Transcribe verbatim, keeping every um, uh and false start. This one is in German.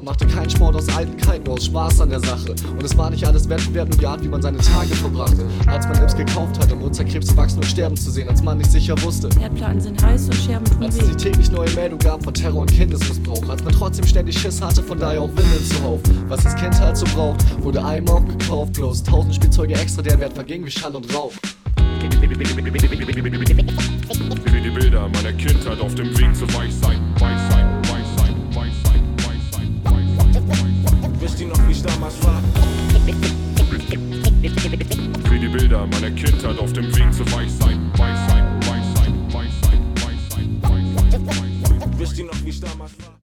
machte keinen Sport aus Eitelkeit, nur aus Spaß an der Sache. Und es war nicht alles Wettbewerb, nur die Art, wie man seine Tage verbrachte. Als man Ips gekauft hatte, um Unzerkrebs wachsen und sterben zu sehen, als man nicht sicher wusste. Herdplatten sind heiß und Scherben tun Als es weh. sich täglich neue Meldungen gab von Terror und Kindesmissbrauch. Als man trotzdem ständig Schiss hatte, von daher auch Windeln zuhauf. Was das Kind halt so braucht, wurde einem aufgekauft. Bloß tausend Spielzeuge extra, der Wert verging wie Schall und Rauch. Wie die Bilder meiner Kindheit auf dem Weg zur Weisheit, Weisheit, Weisheit, Weisheit, Weisheit, Weisheit. Wisst ihr noch, wie's damals war? Wie die Bilder meiner Kindheit auf dem Weg zur Weisheit, Weisheit, Weisheit, Weisheit, Weisheit, Weisheit, Weisheit. Wisst ihr noch, wie's damals war?